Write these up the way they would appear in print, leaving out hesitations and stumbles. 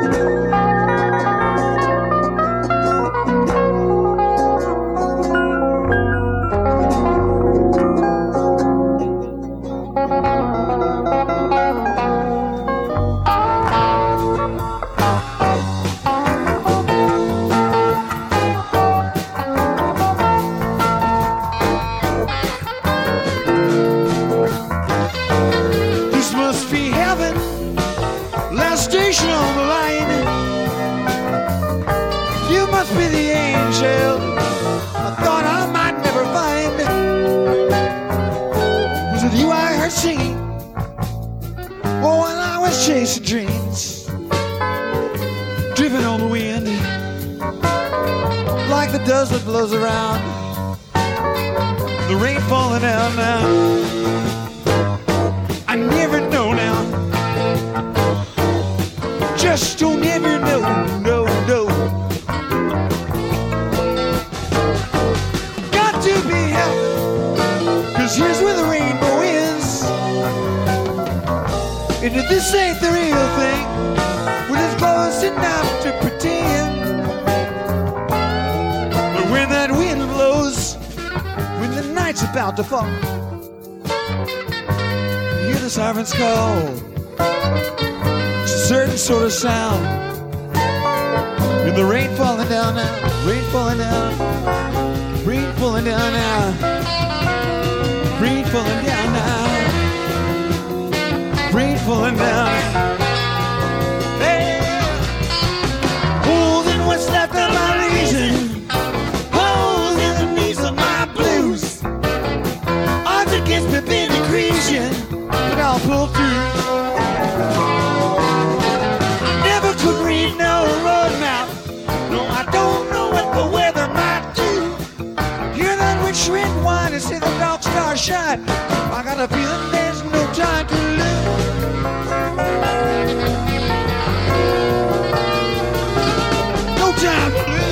To fall. You hear the sirens call. It's a certain sort of sound. And the rain falling down now, rain falling down, rain falling down now, rain falling down now, rain falling down. Hey, holding what's left of my reason, holding the knees of my blues. Against me been decreasing, but I'll pull through. Never could read no road map. No, I don't know what the weather might do. Hear that rich red wine and see the dark stars shine. I got a feeling there's no time to lose. No time to lose.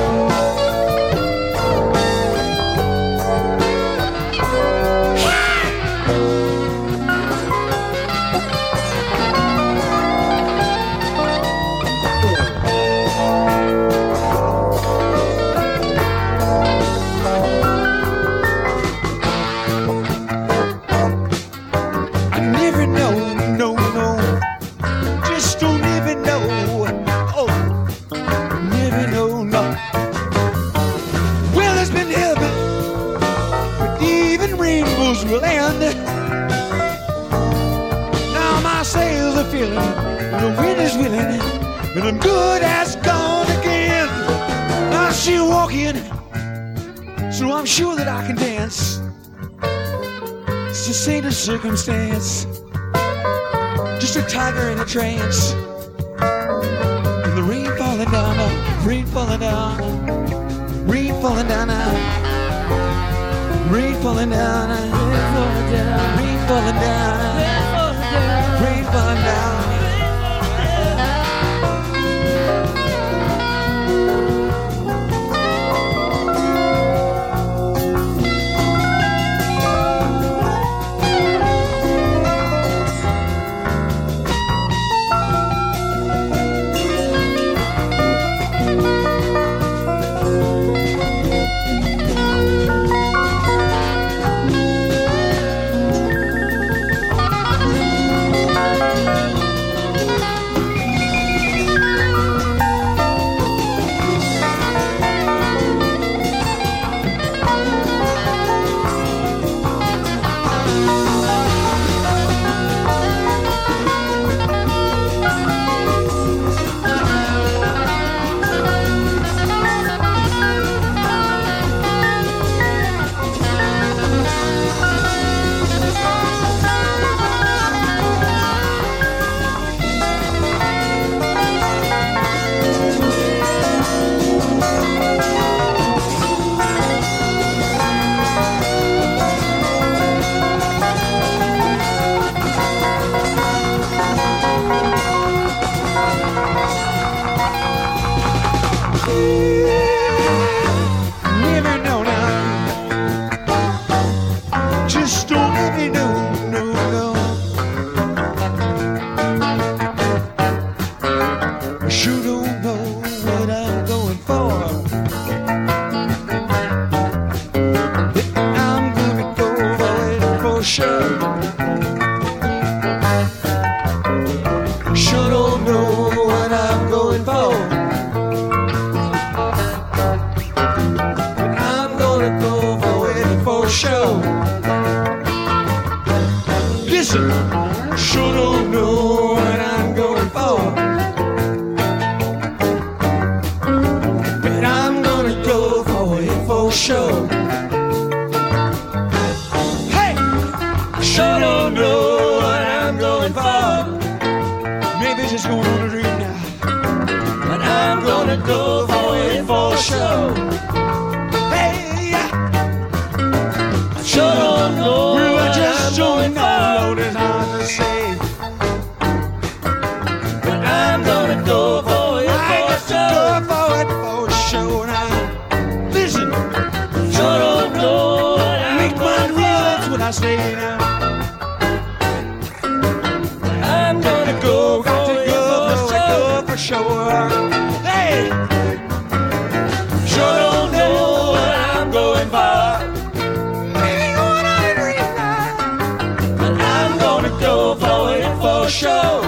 Now my sails are filling, the wind is willing, and the good has gone again. I see you walking, so I'm sure that I can dance. It's just ain't a circumstance, just a tiger in a trance. And the rain falling down, rain falling down, rain falling down now. Rain falling down, rain falling down, rain falling down, rain falling down. don't know what I'm going for, but I'm gonna go for it for sure. Listen, sure don't know what I'm going for, but I'm gonna go for it for sure. Hey, sure don't know what I'm going for. Maybe it's just going on a dream now, but I'm gonna go for it for sure. Hey, I sure don't know. Well, I just don't know. It's hard to say, but I'm gonna go for it for sure. Go for it for sure now. Listen, sure don't know. Make my real, that's what I say now. I'm gonna go for sure. Hey, sure don't know what I'm going for. Maybe going on a dream now, but I'm gonna go for it for sure.